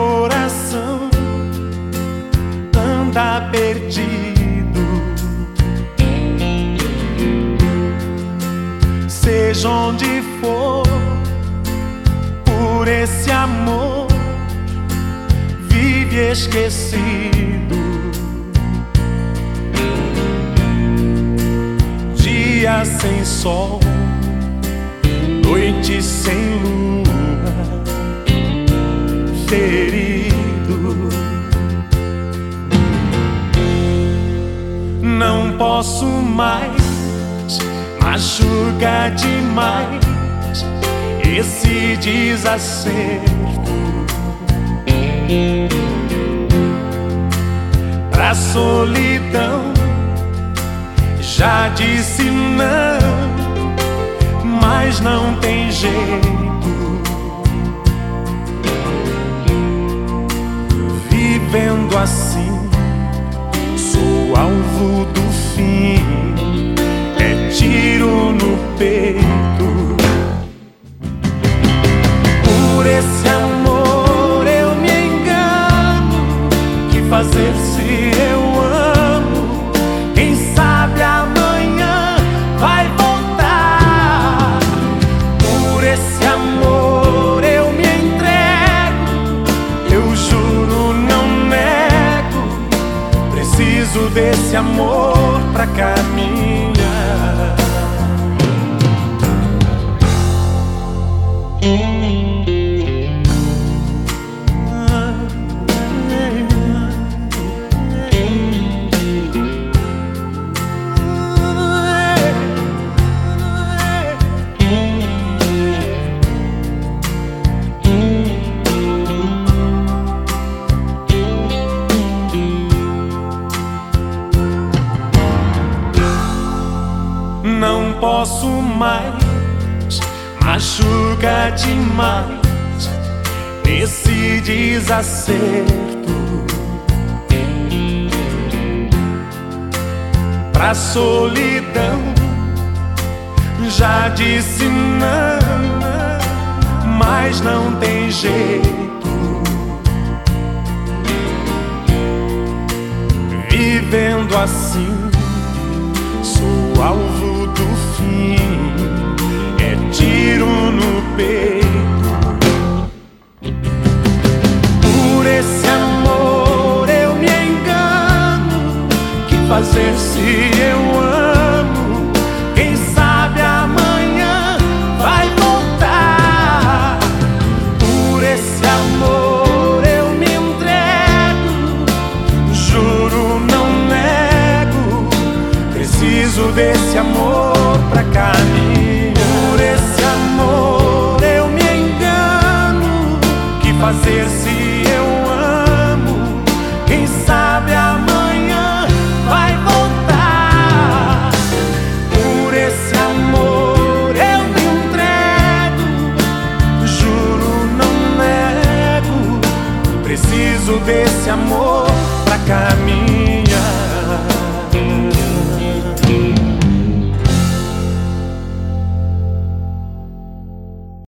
coração anda perdido. Seja onde for, por esse amor vive esquecido. Dia sem sol, noite sem lua, ferido. Não posso mais, machuca demais esse desacerto. Pra solidão já disse não, mas não tem jeito. Vivendo assim, sou alvo do fim, é tiro no peito. Por esse amor eu me engano, que fazer se eu amo? Quem sabe amanhã vai voltar. Por esse amor eu me entrego, eu juro, não nego. Preciso desse amor pra caminhar. Não posso mais, machuca demais esse desacerto. Pra solidão já disse não, mas não tem jeito. Vivendo assim, sou alvo do fim, é tiro no peito. Por esse amor eu me engano, que fazer se eu amo? Quem sabe amanhã vai voltar. Por esse amor eu me entrego, juro, não nego. Preciso desse amor pra caminhar. Por esse amor eu me engano, que fazer se eu amo? Quem sabe amanhã vai voltar. Por esse amor eu me entrego, juro, não nego. Preciso desse amor pra caminhar.